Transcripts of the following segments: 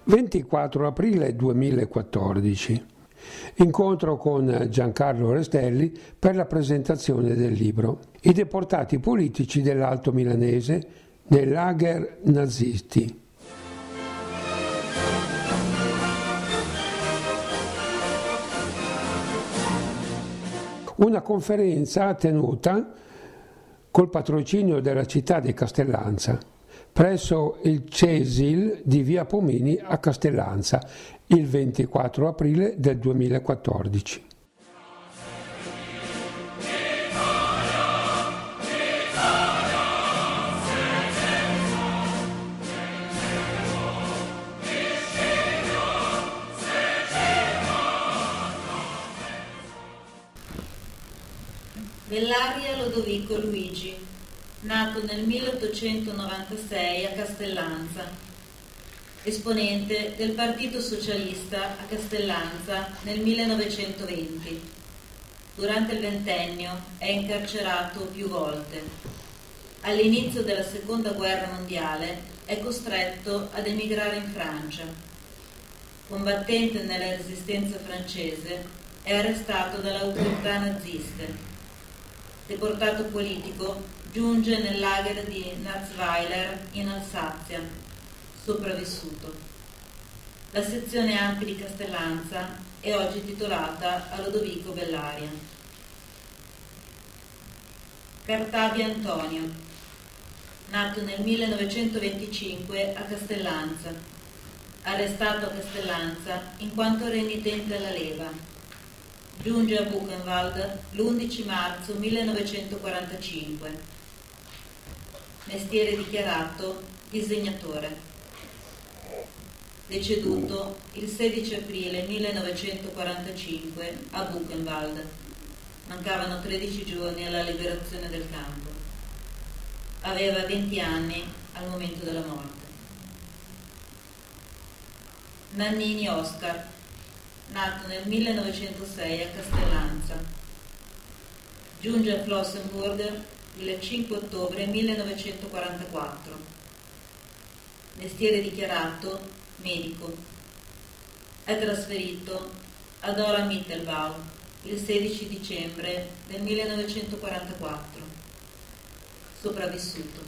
24 aprile 2014. Incontro con Giancarlo Restelli per la presentazione del libro I deportati politici dell'Alto Milanese nei lager nazisti. Una conferenza tenuta col patrocinio della città di Castellanza presso il CESIL di via Pomini a Castellanza il 24 aprile del 2014. Bellaria Lodovico Luigi, nato nel 1896 a Castellanza, esponente del Partito Socialista a Castellanza nel 1920. Durante il ventennio è incarcerato più volte. All'inizio della Seconda Guerra Mondiale è costretto ad emigrare in Francia. Combattente nella resistenza francese, è arrestato dalle autorità naziste. Deportato politico, giunge nel lager di Natzweiler in Alsazia, sopravvissuto. La sezione Ampi di Castellanza è oggi titolata a Lodovico Bellaria. Cartabia Antonio, nato nel 1925 a Castellanza, arrestato a Castellanza in quanto renitente alla leva. Giunge a Buchenwald l'11 marzo 1945. Mestiere dichiarato disegnatore. Deceduto il 16 aprile 1945 a Buchenwald. Mancavano 13 giorni alla liberazione del campo. Aveva 20 anni al momento della morte. Nannini Oscar, nato nel 1906 a Castellanza. Giunge a Flossenburg il 5 ottobre 1944. Mestiere dichiarato medico. È trasferito ad Ora Mittelbau il 16 dicembre del 1944. Sopravvissuto.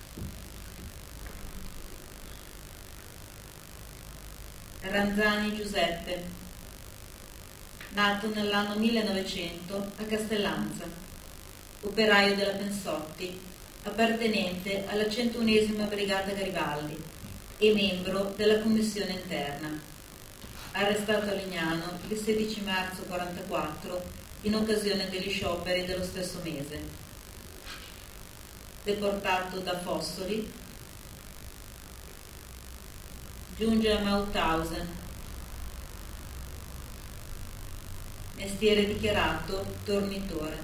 Ranzani Giuseppe, nato nell'anno 1900 a Castellanza, operaio della Pensotti, appartenente alla 101esima Brigata Garibaldi e membro della Commissione Interna. Arrestato a Lignano il 16 marzo 1944 in occasione degli scioperi dello stesso mese. Deportato da Fossoli, giunge a Mauthausen. Mestiere dichiarato tornitore.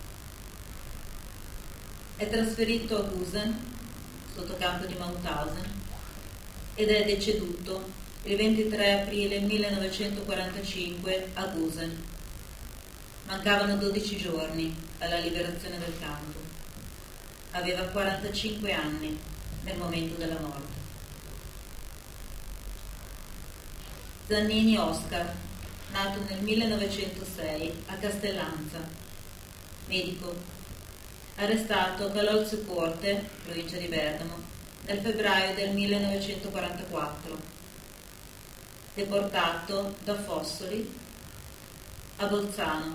È trasferito a Gusen, sotto campo di Mauthausen, ed è deceduto il 23 aprile 1945 a Gusen. Mancavano 12 giorni alla liberazione del campo. Aveva 45 anni nel momento della morte. Zannini Oscar, nato nel 1906 a Castellanza, medico, arrestato a Calolziocorte, provincia di Bergamo, nel febbraio del 1944, deportato da Fossoli a Bolzano.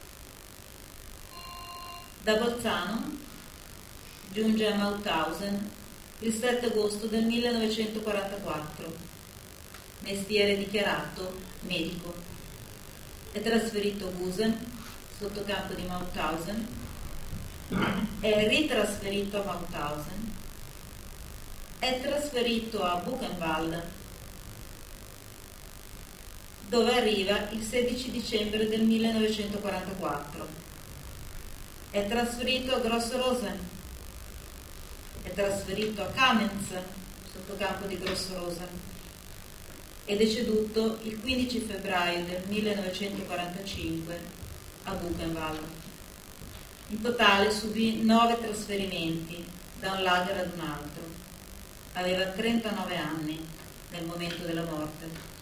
Da Bolzano giunge a Mauthausen il 7 agosto del 1944, mestiere dichiarato medico. È trasferito a Gusen, sotto campo di Mauthausen, è ritrasferito a Mauthausen, è trasferito a Buchenwald, dove arriva il 16 dicembre del 1944. È trasferito a Grossrosen, è trasferito a Kamenz, sotto campo di Grossrosen. È deceduto il 15 febbraio del 1945 a Buchenwald. In totale subì 9 trasferimenti da un lager ad un altro. Aveva 39 anni nel momento della morte.